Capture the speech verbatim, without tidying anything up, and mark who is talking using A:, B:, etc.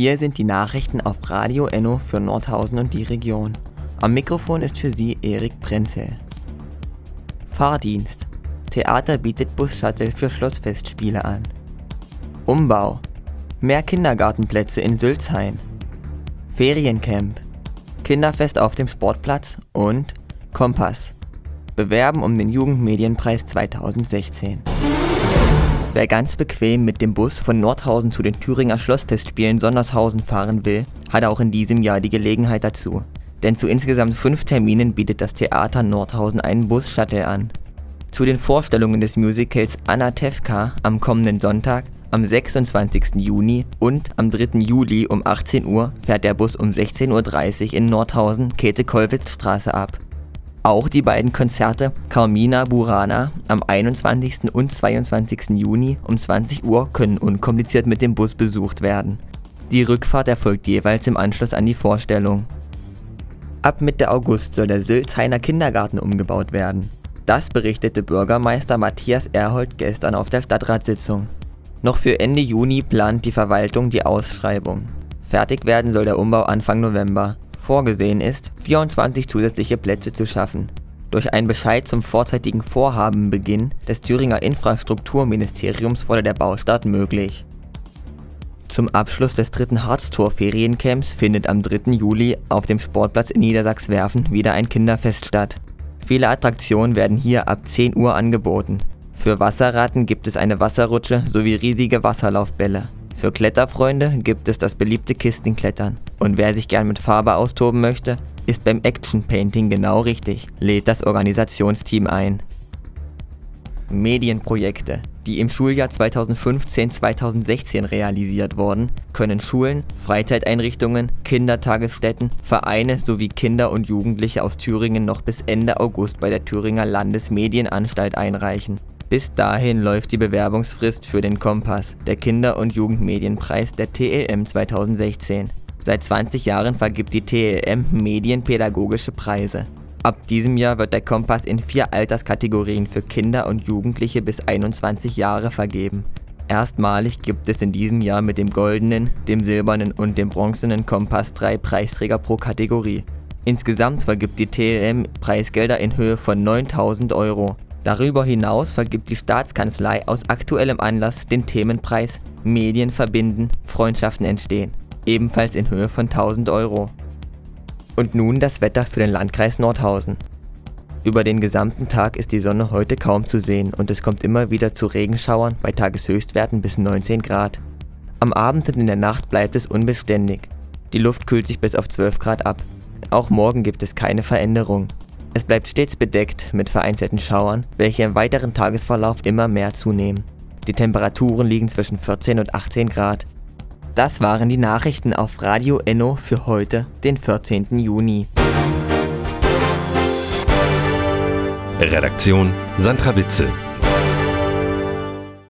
A: Hier sind die Nachrichten auf Radio Enno für Nordhausen und die Region. Am Mikrofon ist für Sie Erik Prenzel. Fahrdienst. Theater bietet Bus-Shuttle für Schlossfestspiele an. Umbau. Mehr Kindergartenplätze in Sülzheim. Feriencamp. Kinderfest auf dem Sportplatz und Kompass. Bewerben um den Jugendmedienpreis zweitausendsechzehn. Wer ganz bequem mit dem Bus von Nordhausen zu den Thüringer Schlossfestspielen Sondershausen fahren will, hat auch in diesem Jahr die Gelegenheit dazu. Denn zu insgesamt fünf Terminen bietet das Theater Nordhausen einen Bus-Shuttle an. Zu den Vorstellungen des Musicals Anna Tefka am kommenden Sonntag, am sechsundzwanzigsten Juni und am dritten Juli um achtzehn Uhr fährt der Bus um sechzehn Uhr dreißig in Nordhausen Käthe-Kollwitz-Straße ab. Auch die beiden Konzerte Carmina Burana am einundzwanzigsten und zweiundzwanzigsten Juni um zwanzig Uhr können unkompliziert mit dem Bus besucht werden. Die Rückfahrt erfolgt jeweils im Anschluss an die Vorstellung. Ab Mitte August soll der Sülzheiner Kindergarten umgebaut werden. Das berichtete Bürgermeister Matthias Erhold gestern auf der Stadtratssitzung. Noch für Ende Juni plant die Verwaltung die Ausschreibung. Fertig werden soll der Umbau Anfang November. Vorgesehen ist, vierundzwanzig zusätzliche Plätze zu schaffen. Durch einen Bescheid zum vorzeitigen Vorhabenbeginn des Thüringer Infrastrukturministeriums wurde der Baustart möglich. Zum Abschluss des dritten Harztor-Feriencamps findet am dritten Juli auf dem Sportplatz in Niedersachswerfen wieder ein Kinderfest statt. Viele Attraktionen werden hier ab zehn Uhr angeboten. Für Wasserratten gibt es eine Wasserrutsche sowie riesige Wasserlaufbälle. Für Kletterfreunde gibt es das beliebte Kistenklettern. Und wer sich gern mit Farbe austoben möchte, ist beim Action Painting genau richtig, lädt das Organisationsteam ein. Medienprojekte, die im Schuljahr zweitausendfünfzehn zweitausendsechzehn realisiert wurden, können Schulen, Freizeiteinrichtungen, Kindertagesstätten, Vereine sowie Kinder und Jugendliche aus Thüringen noch bis Ende August bei der Thüringer Landesmedienanstalt einreichen. Bis dahin läuft die Bewerbungsfrist für den Kompass, der Kinder- und Jugendmedienpreis der T L M zweitausendsechzehn. Seit zwanzig Jahren vergibt die T L M medienpädagogische Preise. Ab diesem Jahr wird der Kompass in vier Alterskategorien für Kinder und Jugendliche bis einundzwanzig Jahre vergeben. Erstmalig gibt es in diesem Jahr mit dem goldenen, dem silbernen und dem bronzenen Kompass drei Preisträger pro Kategorie. Insgesamt vergibt die T L M Preisgelder in Höhe von neuntausend Euro. Darüber hinaus vergibt die Staatskanzlei aus aktuellem Anlass den Themenpreis Medien verbinden, Freundschaften entstehen, ebenfalls in Höhe von tausend Euro. Und nun das Wetter für den Landkreis Nordhausen. Über den gesamten Tag ist die Sonne heute kaum zu sehen und es kommt immer wieder zu Regenschauern bei Tageshöchstwerten bis neunzehn Grad. Am Abend und in der Nacht bleibt es unbeständig. Die Luft kühlt sich bis auf zwölf Grad ab. Auch morgen gibt es keine Veränderung. Es bleibt stets bedeckt mit vereinzelten Schauern, welche im weiteren Tagesverlauf immer mehr zunehmen. Die Temperaturen liegen zwischen vierzehn und achtzehn Grad. Das waren die Nachrichten auf Radio Enno für heute, den vierzehnten Juni.
B: Redaktion Sandra Witzel.